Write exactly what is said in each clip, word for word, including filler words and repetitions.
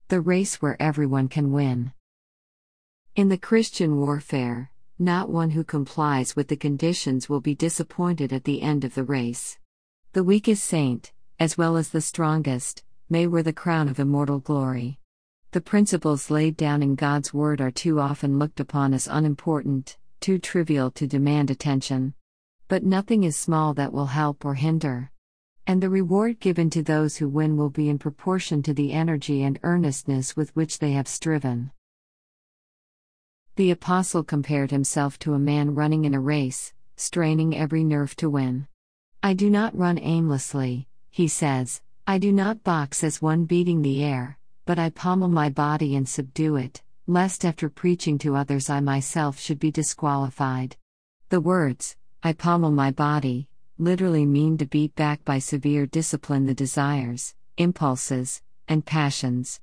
The race where everyone can win. In the Christian warfare, not one who complies with the conditions will be disappointed at the end of the race. The weakest saint, as well as the strongest, may wear the crown of immortal glory. The principles laid down in God's Word are too often looked upon as unimportant, too trivial to demand attention. But nothing is small that will help or hinder. And the reward given to those who win will be in proportion to the energy and earnestness with which they have striven. The apostle compared himself to a man running in a race, straining every nerve to win. I do not run aimlessly, he says, I do not box as one beating the air, but I pommel my body and subdue it, lest after preaching to others I myself should be disqualified. The words, I pommel my body, literally mean to beat back by severe discipline the desires, impulses, and passions.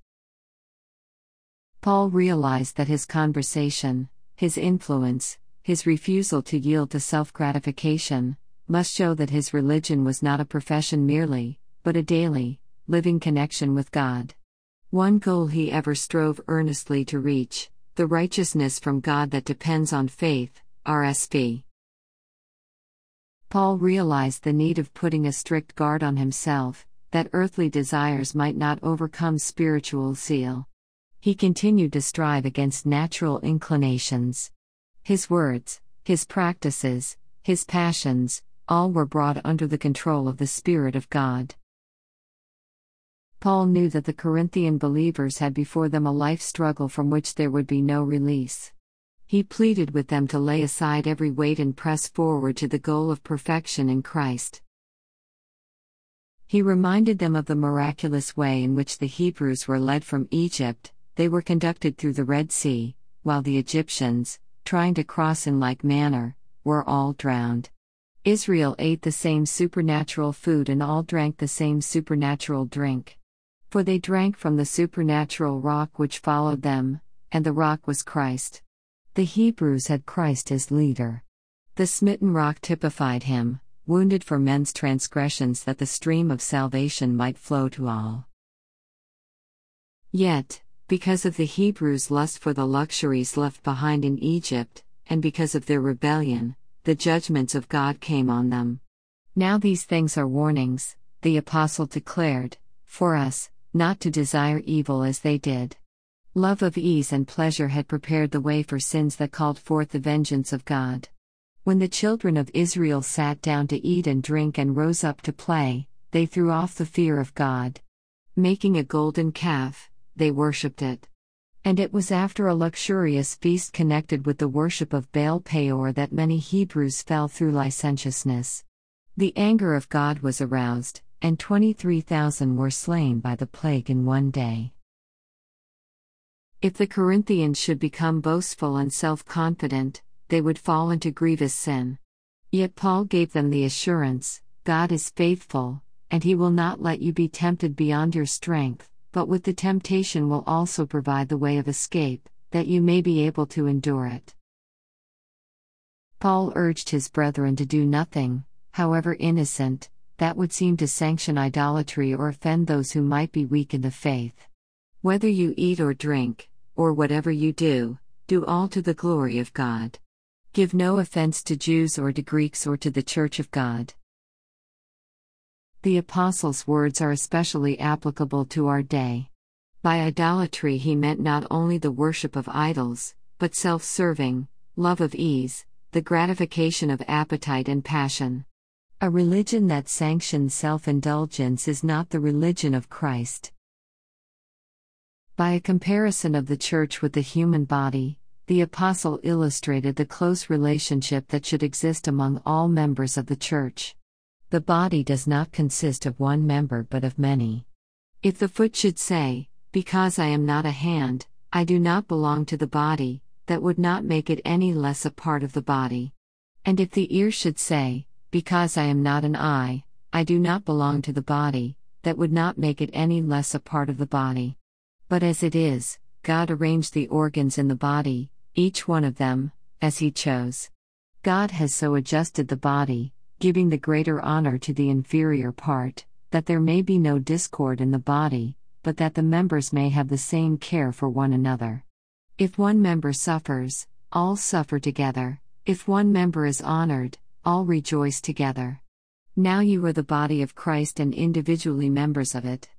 Paul realized that his conversation, his influence, his refusal to yield to self-gratification, must show that his religion was not a profession merely, but a daily, living connection with God. One goal he ever strove earnestly to reach, the righteousness from God that depends on faith, R S V. Paul realized the need of putting a strict guard on himself, that earthly desires might not overcome spiritual zeal. He continued to strive against natural inclinations. His words, his practices, his passions, all were brought under the control of the Spirit of God. Paul knew that the Corinthian believers had before them a life struggle from which there would be no release. He pleaded with them to lay aside every weight and press forward to the goal of perfection in Christ. He reminded them of the miraculous way in which the Hebrews were led from Egypt. They were conducted through the Red Sea, while the Egyptians, trying to cross in like manner, were all drowned. Israel ate the same supernatural food and all drank the same supernatural drink. For they drank from the supernatural rock which followed them, and the rock was Christ. The Hebrews had Christ as leader. The smitten rock typified him, wounded for men's transgressions that the stream of salvation might flow to all. Yet, because of the Hebrews' lust for the luxuries left behind in Egypt, and because of their rebellion, the judgments of God came on them. Now these things are warnings, the apostle declared, for us, not to desire evil as they did. Love of ease and pleasure had prepared the way for sins that called forth the vengeance of God. When the children of Israel sat down to eat and drink and rose up to play, they threw off the fear of God. Making a golden calf, they worshipped it. And it was after a luxurious feast connected with the worship of Baal Peor that many Hebrews fell through licentiousness. The anger of God was aroused, and twenty-three thousand were slain by the plague in one day. If the Corinthians should become boastful and self-confident, they would fall into grievous sin. Yet Paul gave them the assurance, God is faithful, and he will not let you be tempted beyond your strength, but with the temptation will also provide the way of escape, that you may be able to endure it. Paul urged his brethren to do nothing, however innocent, that would seem to sanction idolatry or offend those who might be weak in the faith. Whether you eat or drink, or whatever you do, do all to the glory of God. Give no offense to Jews or to Greeks or to the Church of God. The Apostle's words are especially applicable to our day. By idolatry he meant not only the worship of idols, but self-serving, love of ease, the gratification of appetite and passion. A religion that sanctions self-indulgence is not the religion of Christ. By a comparison of the church with the human body, the Apostle illustrated the close relationship that should exist among all members of the church. The body does not consist of one member but of many. If the foot should say, because I am not a hand, I do not belong to the body, that would not make it any less a part of the body. And if the ear should say, because I am not an eye, I do not belong to the body, that would not make it any less a part of the body. But as it is, God arranged the organs in the body, each one of them, as He chose. God has so adjusted the body, giving the greater honor to the inferior part, that there may be no discord in the body, but that the members may have the same care for one another. If one member suffers, all suffer together. If one member is honored, all rejoice together. Now you are the body of Christ and individually members of it.